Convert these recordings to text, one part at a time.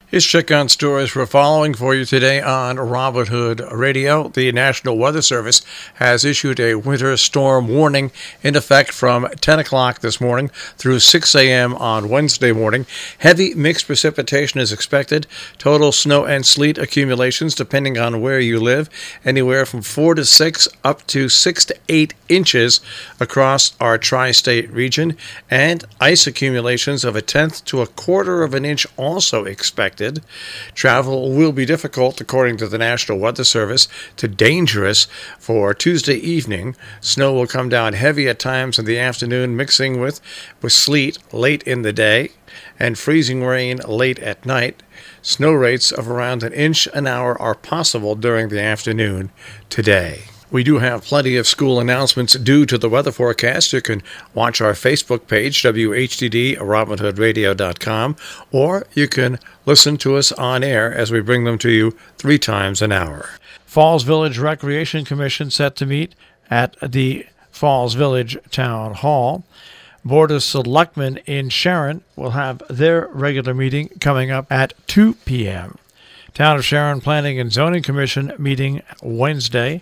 Here's check on stories we're following for you today on Robert Hood Radio. The National Weather Service has issued a winter storm warning in effect from 10 o'clock this morning through 6 a.m. on Wednesday morning. Heavy mixed precipitation is expected. Total snow and sleet accumulations, depending on where you live, anywhere from 4 to 6 up to 6 to 8 inches across our tri-state region, and ice accumulations of 1/10 to 1/4 of an inch also expected. Travel will be difficult, according to the National Weather Service, to dangerous for Tuesday evening. Snow will come down heavy at times in the afternoon, mixing with sleet late in the day and freezing rain late at night. Snow rates of around an inch an hour are possible during the afternoon today. We do have plenty of school announcements due to the weather forecast. You can watch our Facebook page, WHTD, RobinHoodRadio.com, or you can listen to us on air as we bring them to you 3 times an hour. Falls Village Recreation Commission set to meet at the Falls Village Town Hall. Board of Selectmen in Sharon will have their regular meeting coming up at 2 p.m. Town of Sharon Planning and Zoning Commission meeting Wednesday,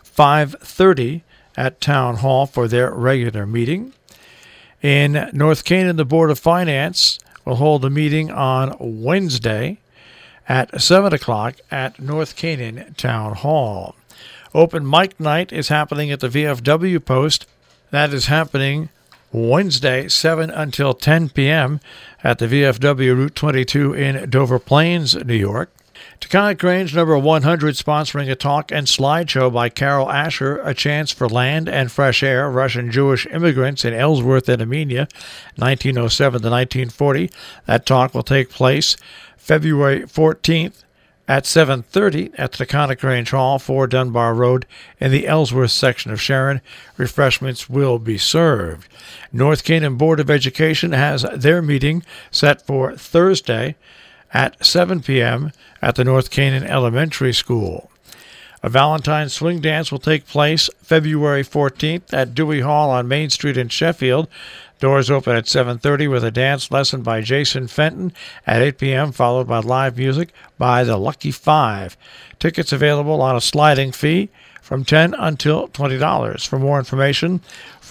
5:30 at Town Hall for their regular meeting. In North Canaan, the Board of Finance will hold a meeting on Wednesday at 7 o'clock at North Canaan Town Hall. Open mic night is happening at the VFW post. That is happening Wednesday, 7 until 10 p.m. at the VFW Route 22 in Dover Plains, New York. Taconic Grange number 100 sponsoring a talk and slideshow by Carol Asher, A Chance for Land and Fresh Air, Russian Jewish Immigrants in Ellsworth and Armenia, 1907 to 1940. That talk will take place February 14th at 7:30 at the Taconic Grange Hall, 4 Dunbar Road in the Ellsworth section of Sharon. Refreshments will be served. North Canaan Board of Education has their meeting set for Thursday at 7 p.m. at the North Canaan Elementary School. A Valentine's swing dance will take place February 14th at Dewey Hall on Main Street in Sheffield. Doors open at 7:30 with a dance lesson by Jason Fenton at 8 p.m., followed by live music by the Lucky Five. Tickets available on a sliding fee from $10 until $20. For more information,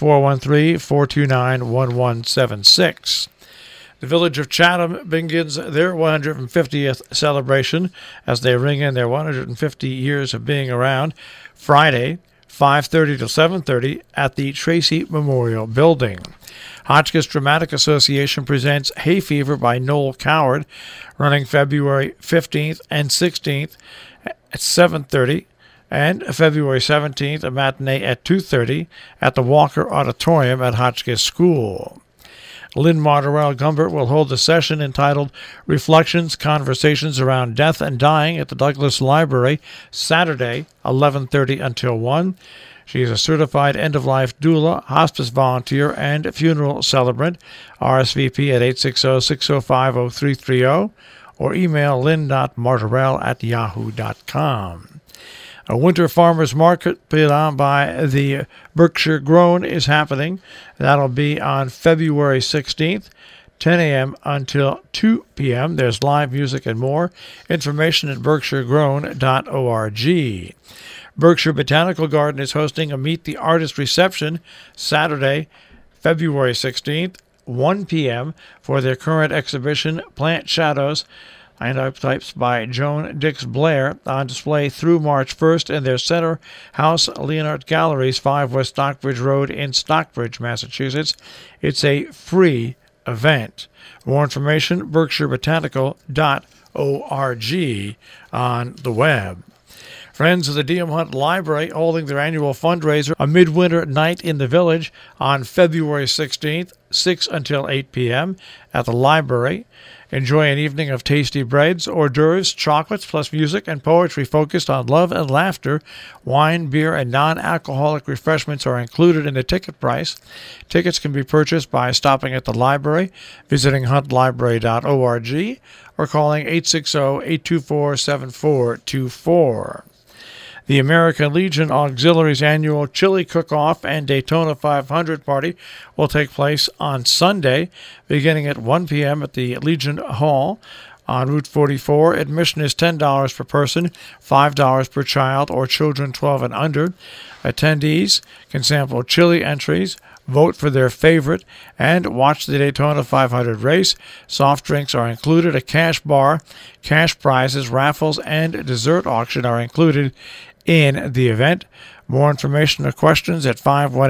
413-429-1176. The Village of Chatham begins their 150th celebration as they ring in their 150 years of being around Friday, 5:30 to 7:30 at the Tracy Memorial Building. Hotchkiss Dramatic Association presents Hay Fever by Noel Coward, running February 15th and 16th at 7:30, and February 17th, a matinee at 2:30 at the Walker Auditorium at Hotchkiss School. Lynn Martorell Gumbert will hold a session entitled Reflections, Conversations Around Death and Dying at the Douglas Library, Saturday, 11:30 until 1. She is a certified end-of-life doula, hospice volunteer, and funeral celebrant. RSVP at 860-605-0330 or email lynn.martorell@yahoo.com. A winter farmers market put on by the Berkshire Grown is happening. That'll be on February 16th, 10 a.m. until 2 p.m. There's live music and more. Information at berkshiregrown.org. Berkshire Botanical Garden is hosting a Meet the Artist reception Saturday, February 16th, 1 p.m. for their current exhibition, Plant Shadows, Types by Joan Dix Blair, on display through March 1st in their Center House Leonard Galleries, 5 West Stockbridge Road in Stockbridge, Massachusetts. It's a free event. More information, berkshirebotanical.org on the web. Friends of the D.M. Hunt Library holding their annual fundraiser, A Midwinter Night in the Village, on February 16th, 6 until 8 p.m. at the library. Enjoy an evening of tasty breads, hors d'oeuvres, chocolates, plus music and poetry focused on love and laughter. Wine, beer, and non-alcoholic refreshments are included in the ticket price. Tickets can be purchased by stopping at the library, visiting huntlibrary.org, or calling 860-824-7424. The American Legion Auxiliary's annual Chili Cook-Off and Daytona 500 party will take place on Sunday, beginning at 1 p.m. at the Legion Hall On Route 44, admission is $10 per person, $5 per child or children 12 and under. Attendees can sample chili entries, vote for their favorite, and watch the Daytona 500 race. Soft drinks are included. A cash bar, cash prizes, raffles, and dessert auction are included in the event. More information or questions at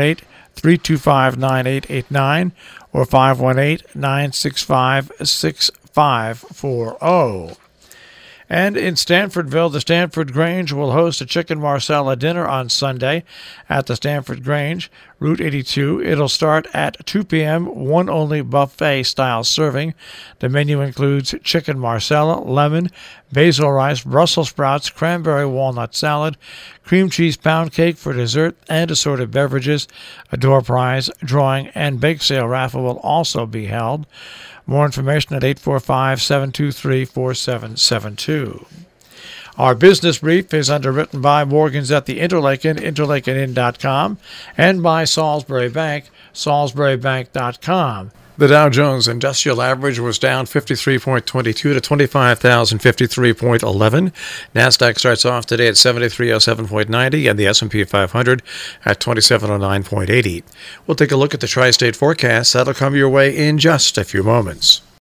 518-325-9889 or 518-965-6540. And in Stanfordville, the Stanford Grange will host a chicken marsala dinner on Sunday at the Stanford Grange, Route 82. It'll start at 2 p.m., one only buffet-style serving. The menu includes chicken marsala, lemon, basil rice, Brussels sprouts, cranberry walnut salad, cream cheese pound cake for dessert, and assorted beverages. A door prize, drawing, and bake sale raffle will also be held. More information at 845-723-4772. Our business brief is underwritten by Morgan's at the Interlaken, interlakenin.com, and by Salisbury Bank, salisburybank.com. The Dow Jones Industrial Average was down 53.22 to 25,053.11. NASDAQ starts off today at 7307.90 and the S&P 500 at 2709.80. We'll take a look at the tri-state forecast. That'll come your way in just a few moments.